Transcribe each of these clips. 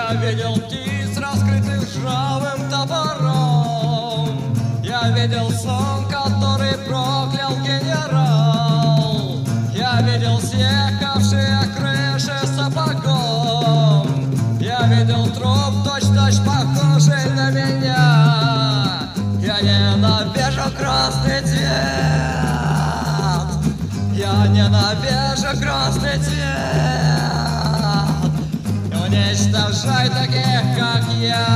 Я видел птиц, раскрытых ржавым топором. Я видел сон, который проклял генерал. Я видел съехавшие крыши сапогом. Я видел труп, точь-в-точь похожий на меня. Я ненавижу красный цвет. Я ненавижу красный цвет. Уничтожай таких, как я.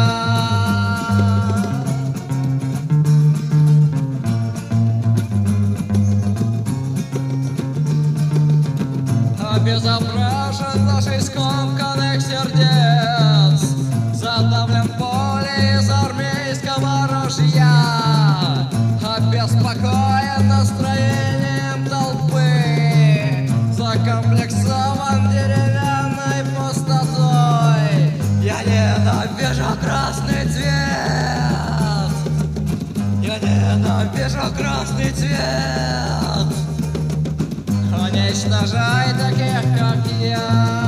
Обезображен наших скомканных сердец, задавлен поле из армейского ружья, обеспокоен настроением толпы, закомплексован деревянной пустотой. Я ненавижу красный цвет. Я ненавижу красный цвет. Уничтожай таких, как я.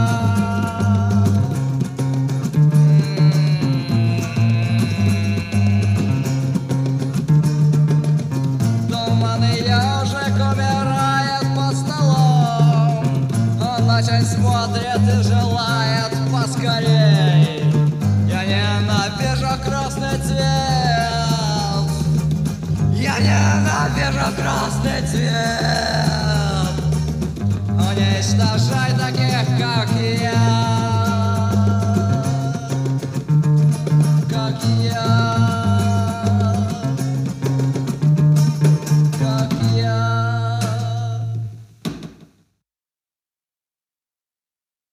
Туманный ежик умирает под столом. Он очень смотрит и желает поскорей. Я ненавижу красный цвет. Я ненавижу красный цвет. Уничтожай таких.